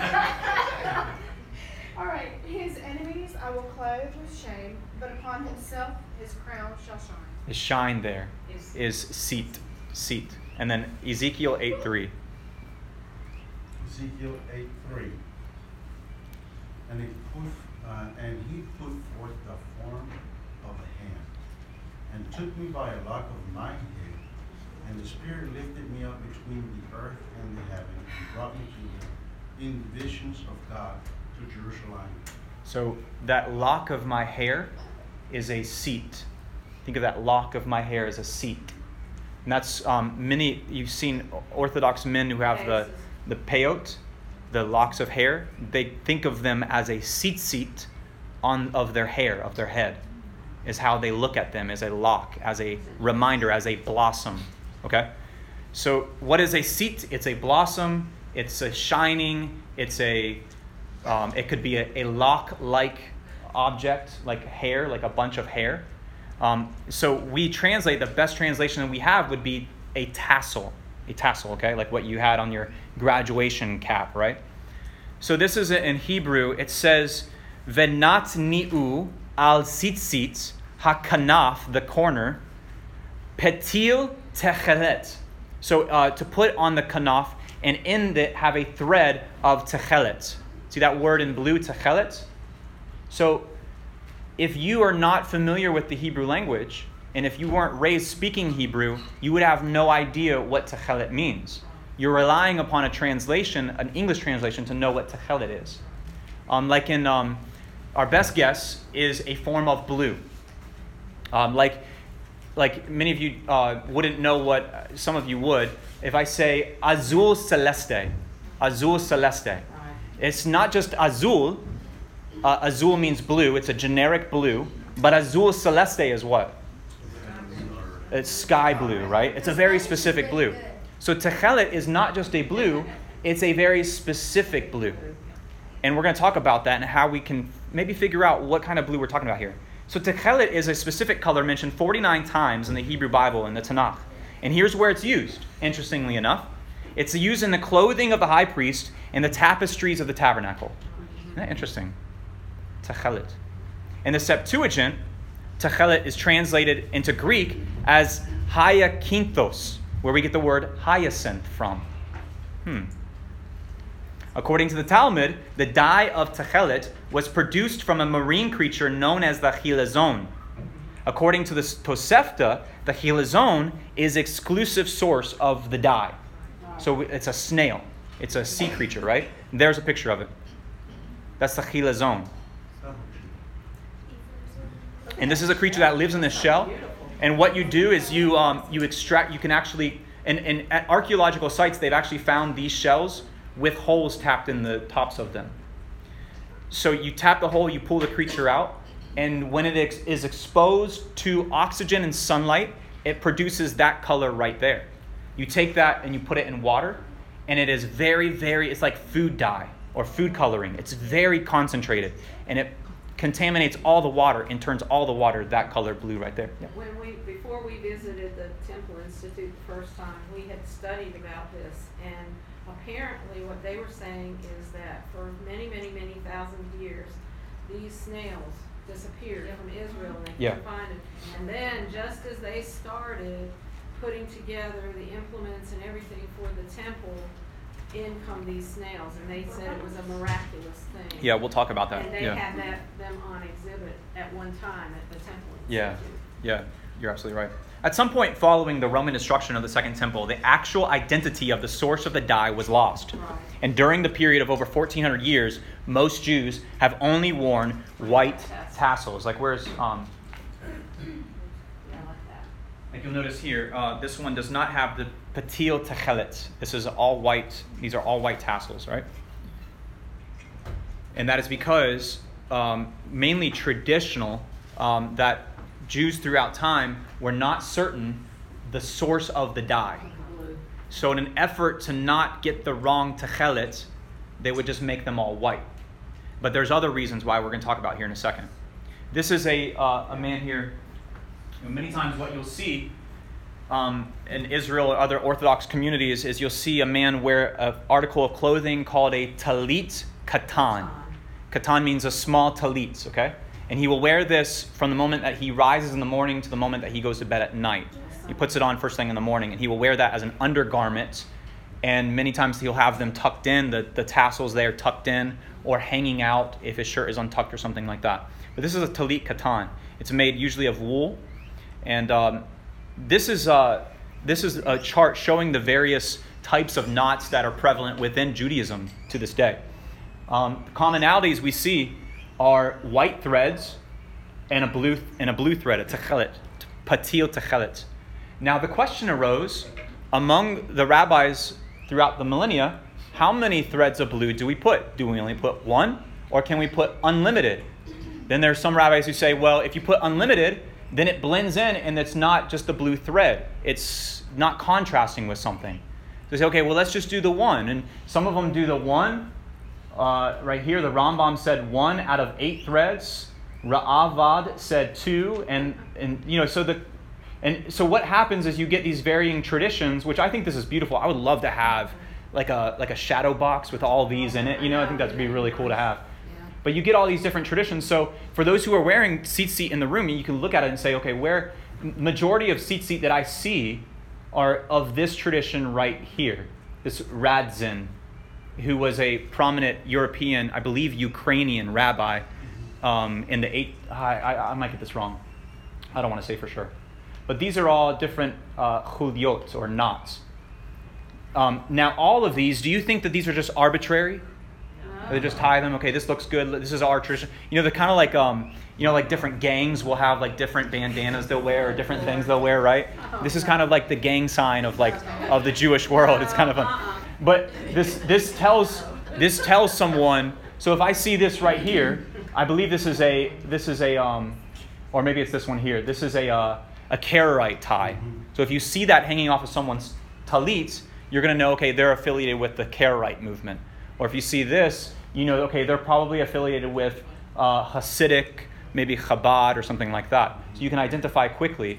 All right. His enemies I will clothe with shame, but upon himself his crown shall shine.
The shine there is seat. And then Ezekiel 8:3.
Ezekiel 8:3. And he put forth the form of a hand, and took me by a lock of my head, and the Spirit lifted me up between the earth and the heaven, and brought me in visions of God to Jerusalem.
So that lock of my hair is a seat. Think of that lock of my hair as a seat. And that's you've seen Orthodox men who have the peyot, the locks of hair. They think of them as a seat of their hair, of their head, is how they look at them, as a lock, as a reminder, as a blossom. Okay? So what is a seat? It's a blossom. It's a shining. It's it could be a lock-like object, like hair, like a bunch of hair. So we translate, the best translation that we have would be a tassel, okay? Like what you had on your graduation cap, right? So this is in Hebrew. It says, Venat ni'u al tzitzit hakanaf, the corner, petil techelet. So to put on the kanaf, and in it have a thread of techelet. See that word in blue, techelet? So if you are not familiar with the Hebrew language, and if you weren't raised speaking Hebrew, you would have no idea what techelet means. You're relying upon a translation, an English translation, to know what techelet is. Our best guess is a form of blue. Like many of you wouldn't know what, some of you would, if I say azul celeste. It's not just azul. Azul means blue. It's a generic blue. But azul celeste is what? It's sky blue, right? It's a very specific blue. So techelet is not just a blue. It's a very specific blue. And we're going to talk about that and how we can maybe figure out what kind of blue we're talking about here. So techelet is a specific color mentioned 49 times in the Hebrew Bible, in the Tanakh. And here's where it's used, interestingly enough. It's used in the clothing of the high priest and the tapestries of the tabernacle. Isn't that interesting? Techelet. In the Septuagint, techelet is translated into Greek as hyakinthos, where we get the word hyacinth from. According to the Talmud, the dye of techelet was produced from a marine creature known as the chilazon. According to the Tosefta, the chilazon is exclusive source of the dye. So it's a snail. It's a sea creature, right? There's a picture of it. That's the chilazon. And this is a creature that lives in the shell. And what you do is you extract, you can actually, and at archaeological sites, they've actually found these shells with holes tapped in the tops of them. So you tap the hole, you pull the creature out, and when it is exposed to oxygen and sunlight, it produces that color right there. You take that and you put it in water, and it is very, very, it's like food dye or food coloring. It's very concentrated, and it contaminates all the water and turns all the water that color blue right there. Yeah.
Before we visited the Temple Institute the first time, we had studied about this, and apparently what they were saying is that for many, many, many thousand years, these snails disappeared from Israel, and they couldn't find them. And then just as they started putting together the implements and everything for the temple, in come these snails, and they said it was a miraculous thing.
Yeah, we'll talk about that.
And they had them on exhibit at one time at the Temple Institute.
Yeah, you're absolutely right. At some point following the Roman destruction of the Second Temple, the actual identity of the source of the dye was lost. Right. And during the period of over 1,400 years, most Jews have only worn white tassels. Like where's like you'll notice here, this one does not have the patil techelet. This is all white. These are all white tassels, right? And that is because mainly traditional, that Jews throughout time were not certain the source of the dye. So in an effort to not get the wrong techelet, they would just make them all white. But there's other reasons why we're going to talk about here in a second. This is a man here. Many times what you'll see in Israel or other Orthodox communities is you'll see a man wear an article of clothing called a talit katan. Katan means a small talit, okay? And he will wear this from the moment that he rises in the morning to the moment that he goes to bed at night. He puts it on first thing in the morning, and he will wear that as an undergarment. And many times he'll have them tucked in, the tassels there tucked in, or hanging out if his shirt is untucked or something like that. But this is a talit katan. It's made usually of wool. And this is a chart showing the various types of knots that are prevalent within Judaism to this day. Commonalities we see are white threads and a blue thread, a techelet, patil techelet. Now the question arose among the rabbis throughout the millennia, how many threads of blue do we put? Do we only put one, or can we put unlimited? Then there are some rabbis who say, well, if you put unlimited, then it blends in and it's not just the blue thread. It's not contrasting with something. So they say, okay, well, let's just do the one. And some of them do the one. Right here, the Rambam said 1 out of 8 threads. Ra'avad said 2. And so what happens is you get these varying traditions, which I think this is beautiful. I would love to have like a shadow box with all these in it. I think that would be really cool to have. But you get all these different traditions. So for those who are wearing tzitzit in the room, you can look at it and say, okay, where majority of tzitzit that I see are of this tradition right here. This Radzin, who was a prominent European, I believe Ukrainian rabbi in the 8th. I might get this wrong. I don't want to say for sure. But these are all different chuliot or knots. Now, all of these, do you think that these are just arbitrary? They just tie them. Okay, this looks good. This is our tradition. They're kind of like, like different gangs will have like different bandanas they'll wear or different things they'll wear, right? This is kind of like the gang sign of the Jewish world. It's kind of fun. But this tells someone. So if I see this right here, I believe this is a or maybe it's this one here. This is a Karaite tie. So if you see that hanging off of someone's talit, you're going to know, okay, they're affiliated with the Karaite movement. Or if you see this, okay, they're probably affiliated with Hasidic, maybe Chabad or something like that. So you can identify quickly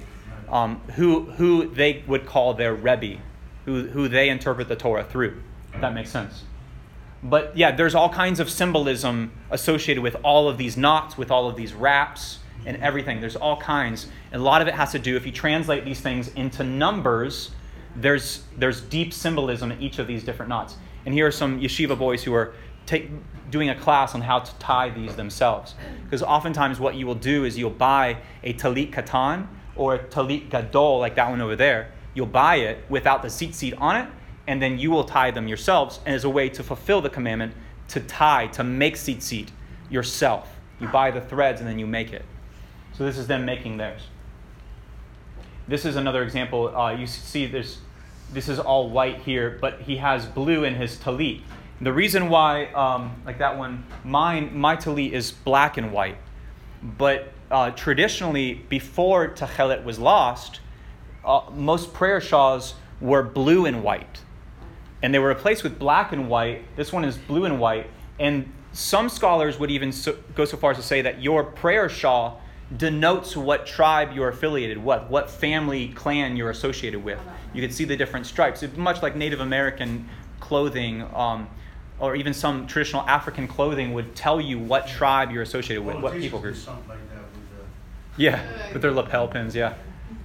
who they would call their Rebbe, who they interpret the Torah through. If that makes sense. But yeah, there's all kinds of symbolism associated with all of these knots, with all of these wraps and everything. There's all kinds. And a lot of it has to do, if you translate these things into numbers, there's deep symbolism in each of these different knots. And here are some yeshiva boys who are doing a class on how to tie these themselves. Because oftentimes what you will do is you'll buy a talit katan or a talit gadol, like that one over there. You'll buy it without the tzitzit on it, and then you will tie them yourselves. And as a way to fulfill the commandment to make tzitzit yourself. You buy the threads and then you make it. So this is them making theirs. This is another example. You see this is all white here, but he has blue in his talit. The reason why, like that one, my talit is black and white. But traditionally, before techelet was lost, most prayer shawls were blue and white. And they were replaced with black and white. This one is blue and white. And some scholars would even go so far as to say that your prayer shawl denotes what tribe you're affiliated with, what family clan you're associated with. You can see the different stripes. It's much like Native American clothing, or even some traditional African clothing would tell you what tribe you're associated with, what people group.
Something like that
with their lapel pins, yeah.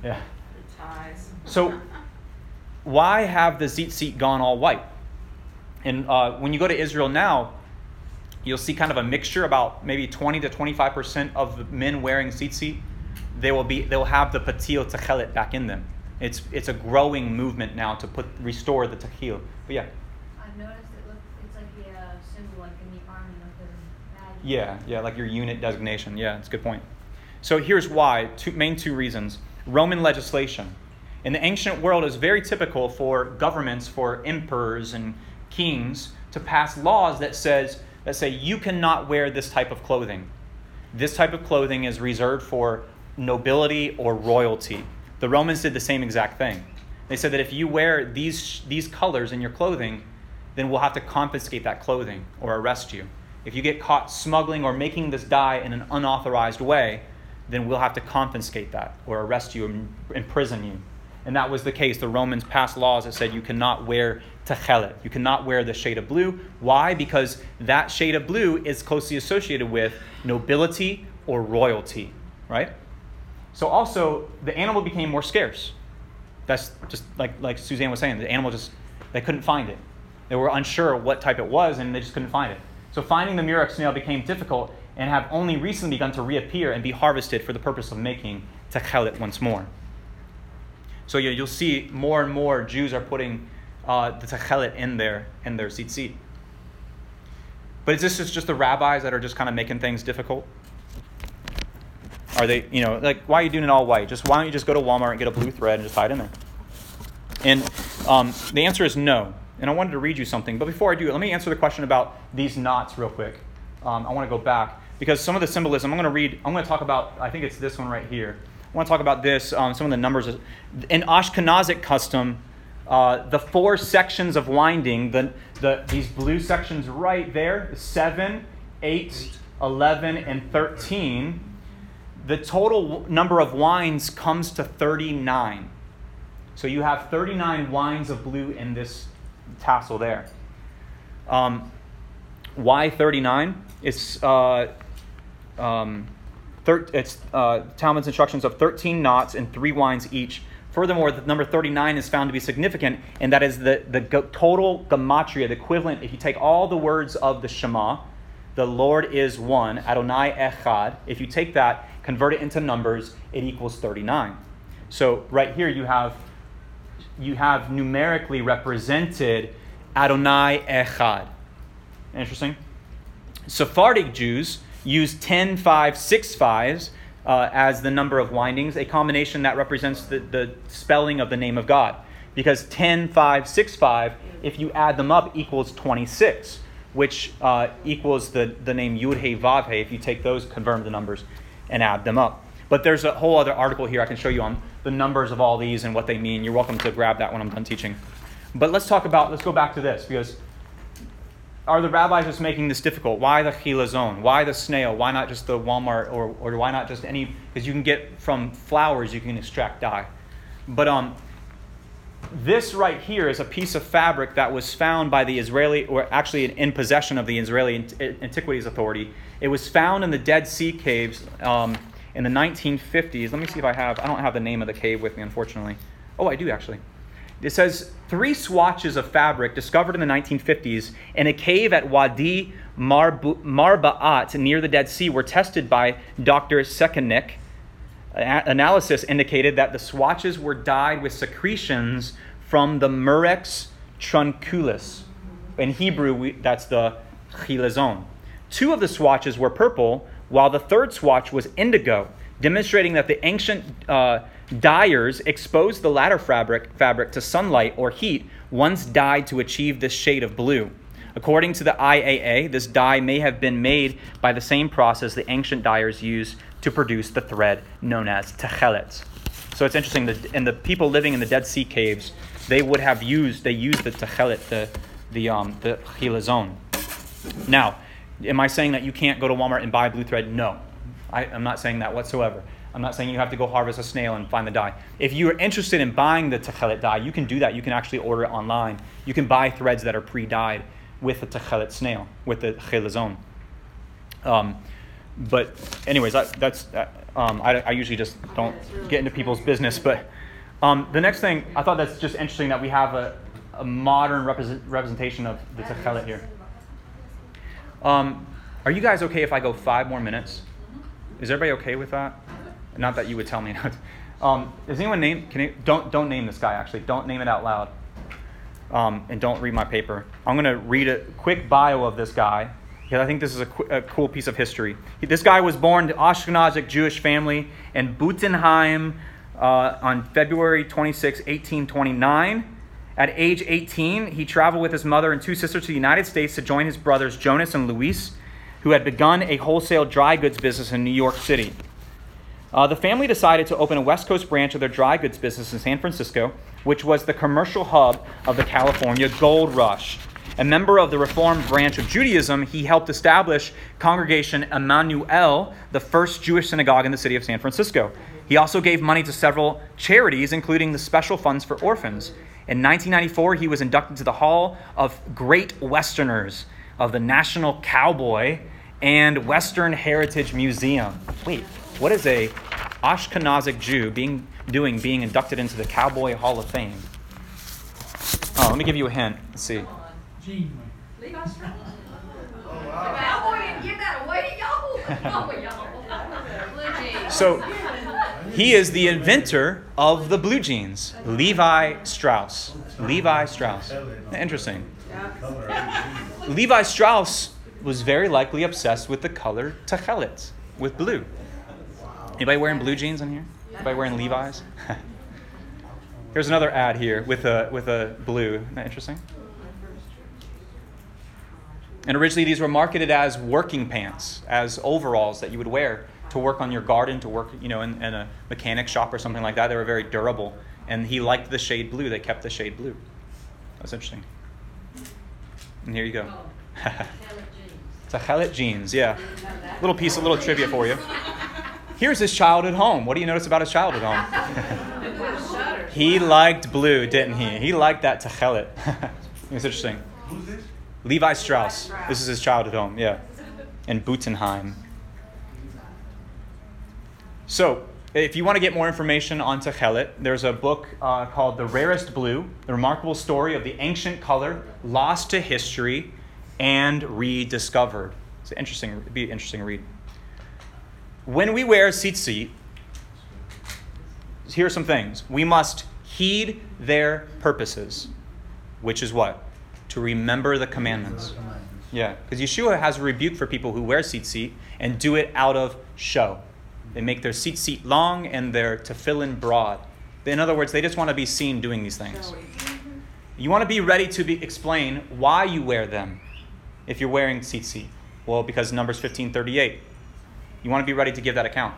Ties.
So why have the tzitzit gone all white? And when you go to Israel now, you'll see kind of a mixture, about maybe 20 to 25% of the men wearing tzitzit, they'll have the patil techelet back in them. It's a growing movement now to restore the techil. But yeah.
I've noticed it's like a symbol like in the army of the badge.
Yeah, like your unit designation. Yeah, that's a good point. So here's why. Main two reasons. Roman legislation. In the ancient world, it's very typical for governments, for emperors and kings, to pass laws that say you cannot wear this type of clothing. This type of clothing is reserved for nobility or royalty. The Romans did the same exact thing. They said that if you wear these colors in your clothing, then we'll have to confiscate that clothing or arrest you. If you get caught smuggling or making this dye in an unauthorized way, then we'll have to confiscate that or arrest you and imprison you. And that was the case. The Romans passed laws that said you cannot wear techelet. You cannot wear the shade of blue. Why? Because that shade of blue is closely associated with nobility or royalty, right? So also, the animal became more scarce. That's just like Suzanne was saying. The animal they couldn't find it. They were unsure what type it was, and they just couldn't find it. So finding the murex snail became difficult and have only recently begun to reappear and be harvested for the purpose of making techelet once more. So you'll see more and more Jews are putting the techelet in their tzitzit. But is this just the rabbis that are just kind of making things difficult? Are they, why are you doing it all white? Why don't you just go to Walmart and get a blue thread and just tie it in there? And the answer is no. And I wanted to read you something. But before I do, let me answer the question about these knots real quick. I want to go back because some of the symbolism I'm going to talk about, I think it's this one right here. I want to talk about this, some of the numbers. In Ashkenazic custom, the 4 sections of winding, these blue sections right there, 7, 8, 11, and 13, the total number of winds comes to 39. So you have 39 winds of blue in this tassel there. Why 39? It's Talmud's instructions of 13 knots and 3 winds each. Furthermore, the number 39 is found to be significant, and that is the total gematria, the equivalent. If you take all the words of the Shema, the Lord is one, Adonai Echad. If you take that, convert it into numbers, it equals 39. So right here you have numerically represented Adonai Echad. Interesting. Sephardic Jews use 10, 5, 6 5s as the number of windings, a combination that represents the spelling of the name of God. Because 10, 5, 6, 5, if you add them up, equals 26, which equals the name Yud-He, Vav-He, if you take those, convert the numbers, and add them up. But there's a whole other article here I can show you on the numbers of all these and what they mean. You're welcome to grab that when I'm done teaching. But let's go back to this, because are the rabbis just making this difficult? Why the chilazon? Why the snail? Why not just the Walmart, or why not just any? Because you can get from flowers, you can extract dye. But this right here is a piece of fabric that was found by the Israeli, or actually in possession of the Israeli Antiquities Authority. It was found in the Dead Sea caves in the 1950s. Let me see if I don't have the name of the cave with me, unfortunately. Oh, I do actually. It says 3 swatches of fabric discovered in the 1950s in a cave at Wadi Marba'at near the Dead Sea were tested by Dr. Sekanek. Analysis indicated that the swatches were dyed with secretions from the Murex trunculus. In Hebrew, that's the chilazon. 2 of the swatches were purple, while the 3rd swatch was indigo, demonstrating that the ancient dyers exposed the latter fabric to sunlight or heat once dyed to achieve this shade of blue. According to the IAA, this dye may have been made by the same process the ancient dyers used to produce the thread known as techelet. So it's interesting that in the people living in the Dead Sea caves, they used the techelet, the chilazon. Now, am I saying that you can't go to Walmart and buy blue thread? No, I'm not saying that whatsoever. I'm not saying you have to go harvest a snail and find the dye. If you're interested in buying the techelet dye, you can do that. You can actually order it online. You can buy threads that are pre-dyed with the techelet snail, with the chilazon. But anyways, I usually just don't get into people's business. But the next thing, I thought that's just interesting that we have a modern representation of the techelet here. Are you guys okay if I go 5 more minutes? Is everybody okay with that? Not that you would tell me. Does anyone name? Don't name this guy. Actually, don't name it out loud. And don't read my paper. I'm going to read a quick bio of this guy because I think this is a cool piece of history. This guy was born to Ashkenazic Jewish family in Butenheim on February 26, 1829. At age 18, he traveled with his mother and 2 sisters to the United States to join his brothers Jonas and Luis, who had begun a wholesale dry goods business in New York City. The family decided to open a West Coast branch of their dry goods business in San Francisco, which was the commercial hub of the California Gold Rush. A member of the Reformed branch of Judaism, he helped establish Congregation Emmanuel, the first Jewish synagogue in the city of San Francisco. He also gave money to several charities, including the Special Funds for Orphans. In 1994, he was inducted to the Hall of Great Westerners of the National Cowboy and Western Heritage Museum. Wait, what is a Ashkenazic Jew being inducted into the Cowboy Hall of Fame? Oh, let me give you a hint. Let's see.
Levi Strauss.
Oh, wow.
Cowboy didn't give that away, y'all. Oh, y'all.
Blue jeans.
So he is the inventor of the blue jeans, Levi Strauss. Levi Strauss. Interesting. Levi Strauss was very likely obsessed with the color Techelet, with blue. Anybody wearing blue jeans in here? Anybody wearing Levi's? Here's another ad here with a blue. Isn't that interesting? And originally these were marketed as working pants, as overalls that you would wear to work on your garden, to work, in a mechanic shop or something like that. They were very durable. And he liked the shade blue. They kept the shade blue. That's interesting. And here you go. Techelet jeans, yeah. Little trivia for you. Here's his childhood home. What do you notice about his childhood home? He liked blue, didn't he? He liked that Techelet. It's interesting.
Who's this?
Levi Strauss. This is his childhood home, yeah. In Butenheim. So, if you want to get more information on Techelet, there's a book called The Rarest Blue, the remarkable story of the ancient color lost to history and rediscovered. It'd be an interesting read. When we wear tzitzit, here are some things. We must heed their purposes, which is what? To remember the commandments. Yeah, because Yeshua has a rebuke for people who wear tzitzit and do it out of show. They make their tzitzit long and their tefillin broad. In other words, they just want to be seen doing these things. You want to be ready to explain why you wear them if you're wearing tzitzit. Well, because Numbers 15:38. You want to be ready to give that account.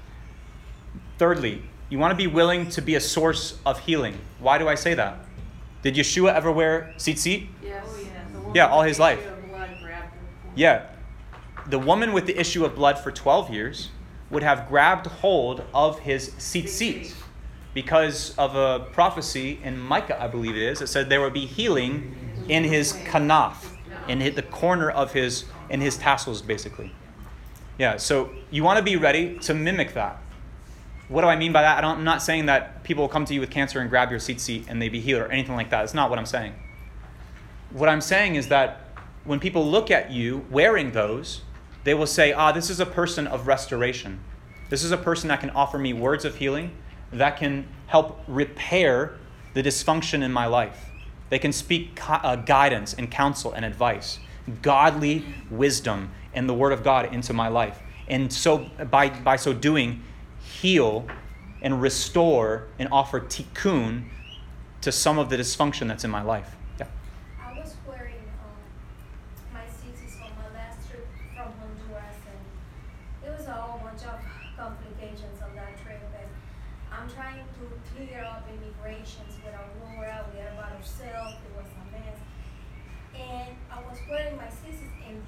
Thirdly, you want to be willing to be a source of healing. Why do I say that? Did Yeshua ever wear tzitzit?
Yes.
Yeah, all his life.
Blood grabbed him.
Yeah. The woman with the issue of blood for 12 years would have grabbed hold of his tzitzit because of a prophecy in Micah, I believe it is, that said there would be healing in his kanaf, in the corner of his tassels, basically. Yeah, so you want to be ready to mimic that. What do I mean by that? I'm not saying that people will come to you with cancer and grab your tzitzit and they be healed or anything like that. That's not what I'm saying. What I'm saying is that when people look at you wearing those, they will say, this is a person of restoration. This is a person that can offer me words of healing, that can help repair the dysfunction in my life. They can speak guidance and counsel and advice, godly wisdom and the word of God into my life. And so by so doing, heal and restore and offer tikkun to some of the dysfunction that's in my life. Yeah.
I was wearing my tzitzit on my last trip from Honduras, and it was a whole bunch of complications on that trip. And I'm trying to clear up immigrations with Aurora. We had about ourselves. It was a mess. And I was wearing my tzitzit, and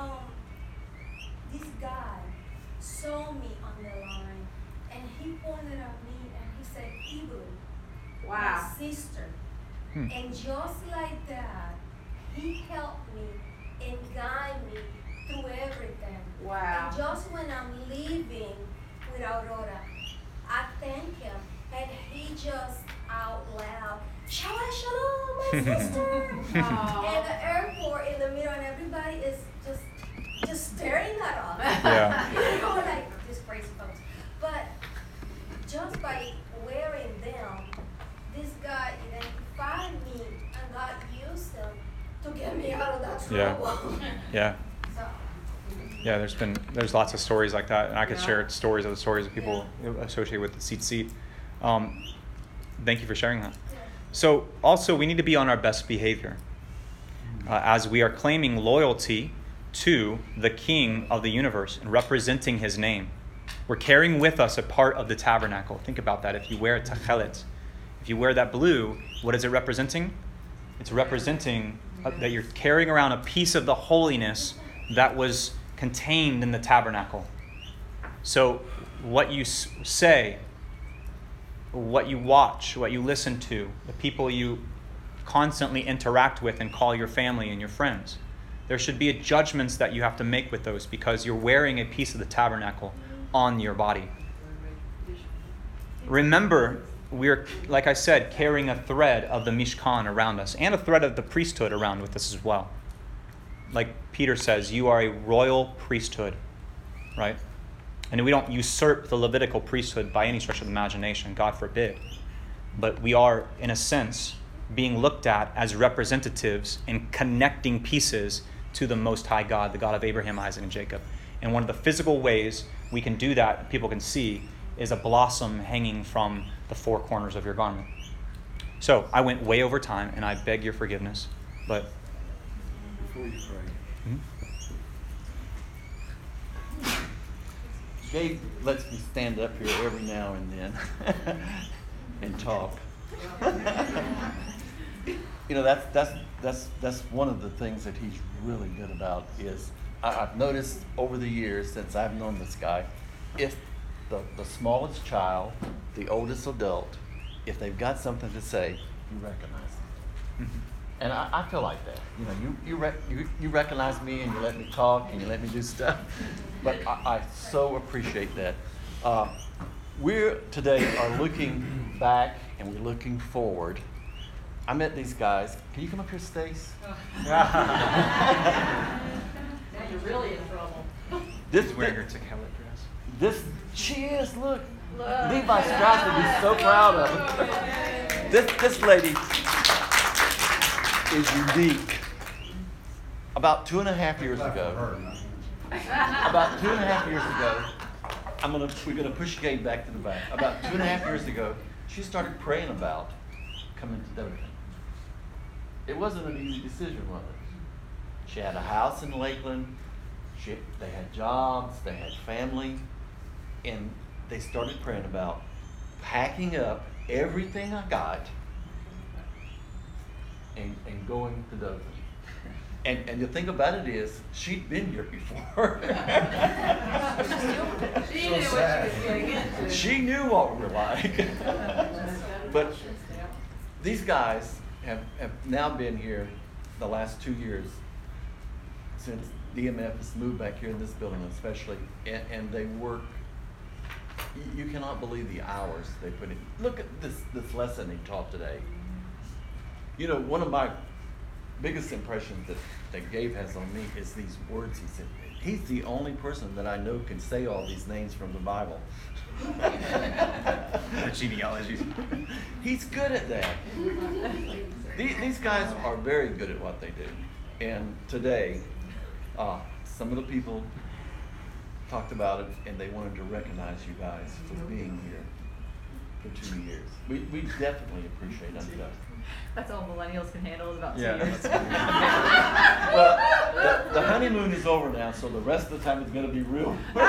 this guy saw me on the line, and he pointed at me and he said, Evelyn,
Wow.
my sister. And just like that, he helped me and guided me through everything.
Wow.
And just when I'm leaving with Aurora, I thank him, and he just out loud, Shabbat Shalom, my sister. And the airport in the middle, and everybody is just staring at us.
Yeah.
You know, like these crazy folks. But just by wearing them, this guy identified me, and God used him to get me out of that trouble.
Yeah.
So,
Yeah, there's lots of stories like that, and I could share stories of people associated with the tzitzit. Thank you for sharing that. So also, we need to be on our best behavior as we are claiming loyalty to the King of the universe and representing his name. We're carrying with us a part of the tabernacle. Think about that. If you wear a tachelet, if you wear that blue, what is it representing? It's representing that you're carrying around a piece of the holiness that was contained in the tabernacle. So what you say, what you watch, what you listen to, the people you constantly interact with and call your family and your friends, there should be judgments that you have to make with those because you're wearing a piece of the tabernacle on your body. Remember, we're, like I said, carrying a thread of the Mishkan around us and a thread of the priesthood around with us as well. Like Peter says, you are a royal priesthood, right? And we don't usurp the Levitical priesthood by any stretch of the imagination, God forbid. But we are, in a sense, being looked at as representatives and connecting pieces to the Most High God, the God of Abraham, Isaac, and Jacob. And one of the physical ways we can do that, people can see, is a blossom hanging from the four corners of your garment. So I went way over time, and I beg your forgiveness. But
before you pray, Gabe lets me stand up here every now and then and talk. You know, that's one of the things that he's really good about is I've noticed over the years since I've known this guy, if the smallest child, the oldest adult, if they've got something to say, you recognize them. Mm-hmm. And I feel like that. You know, you recognize me and you let me talk and you let me do stuff. But I so appreciate that. We today are looking back and we're looking forward. I met these guys. Can you come up here, Stace?
Now you're really in trouble.
She's wearing her tachelet dress.
She is, look. Levi Strauss would be so proud of her. This lady is unique. About 2.5 years ago, we're gonna push Gabe back to the back. About 2.5 years ago, she started praying about coming to Dothan. It wasn't an easy decision, was it? She had a house in Lakeland. They had jobs. They had family, and they started praying about packing up everything I got and going to Dothan. And the thing about it is, she'd been here before.
She knew what she was getting into.
She knew what we were like. But these guys have now been here the last 2 years since DMF has moved back here in this building especially, and they work. You cannot believe the hours they put in. Look at this lesson he taught today. You know, one of my biggest impressions that Gabe has on me is these words he said. He's the only person that I know can say all these names from the Bible.
The genealogies.
He's good at that. These guys are very good at what they do. And today, some of the people talked about it, and they wanted to recognize you guys for being here for 2 years. We definitely appreciate that.
That's all millennials can handle is about 2
Yeah,
years.
Well, the honeymoon is over now, so the rest of the time it's going to be real. You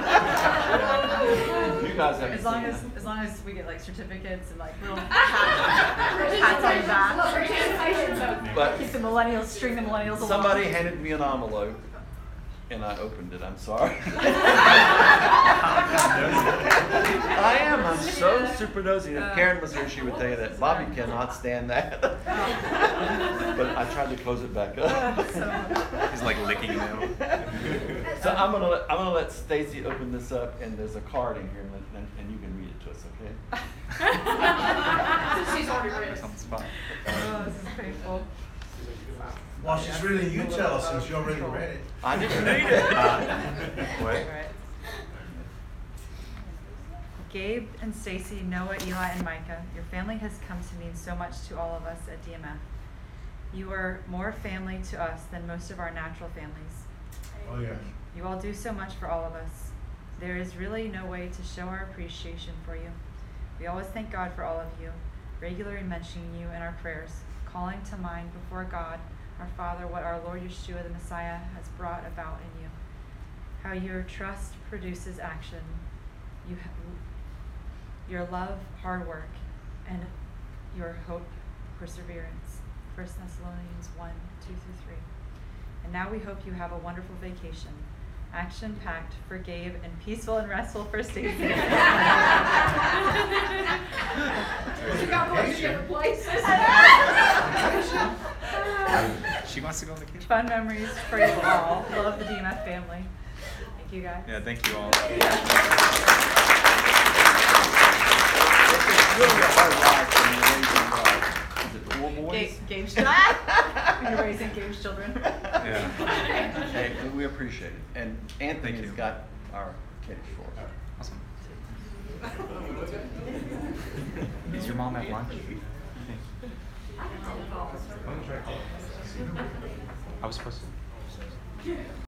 guys have
As long as we get like certificates and like little
Hats
on the back.
But
Keep the millennials, string the millennials along.
somebody handed me an envelope, and I opened it. I'm sorry. I'm so super nosy. If Karen was here, she would tell you that. Bobby cannot stand that. But I tried to close it back up.
He's like licking them.
So I'm gonna let Stacy open this up, and there's a card in here, and you can read it to us, okay?
She's already ready.
That's on the spot.
Oh, this is painful.
Well, she's reading you tell us since you already read it.
I didn't read it.
What?
Right. Gabe and Stacy, Noah, Eli, and Micah, your family has come to mean so much to all of us at DMF. You are more family to us than most of our natural families.
Oh, yes.
You all do so much for all of us. There is really no way to show our appreciation for you. We always thank God for all of you, regularly mentioning you in our prayers, calling to mind before God, our Father, what our Lord Yeshua the Messiah has brought about in you, how your trust produces action, your love, hard work, and your hope, perseverance. 1 Thessalonians 1, 2 through 3. And now we hope you have a wonderful vacation, action-packed for Gabe and peaceful and restful for Stacy.
You got much different places.
She wants to go on vacation.
Fun memories for you all. Love the DMF family. Thank you guys.
Yeah, thank you all.
Really a hard life when you're raising, is it 4 boys?
Gabe's children. You're raising Gabe's children.
Yeah.
Hey, we appreciate it. And Anthony's
you.
got our kiddish for us.
Awesome. Is your mom at lunch? I was supposed to.